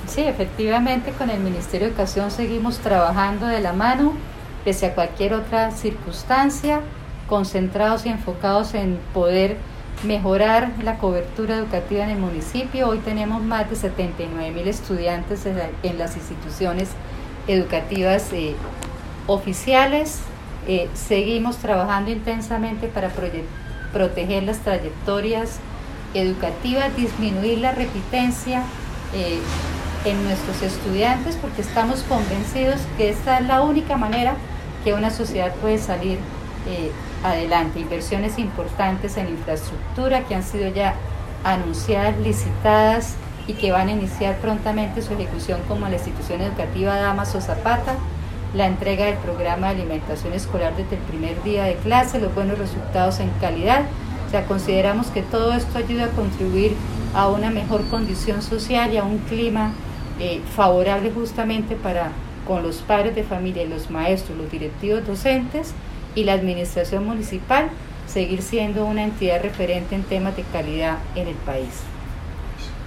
Sí, efectivamente, con el Ministerio de Educación seguimos trabajando de la mano, pese a cualquier otra circunstancia, concentrados y enfocados en poder mejorar la cobertura educativa en el municipio. Hoy tenemos más de 79.000 estudiantes en las instituciones educativas oficiales. Seguimos trabajando intensamente para proteger las trayectorias educativas, disminuir la repitencia en nuestros estudiantes, porque estamos convencidos que esta es la única manera que una sociedad puede salir adelante. Inversiones importantes en infraestructura que han sido ya anunciadas, licitadas y que van a iniciar prontamente su ejecución, como la institución educativa Damaso Zapata, la entrega del programa de alimentación escolar desde el primer día de clase, los buenos resultados en calidad. O sea, consideramos que todo esto ayuda a contribuir a una mejor condición social y a un clima favorable justamente con los padres de familia y los maestros, los directivos docentes y la administración municipal, seguir siendo una entidad referente en temas de calidad en el país.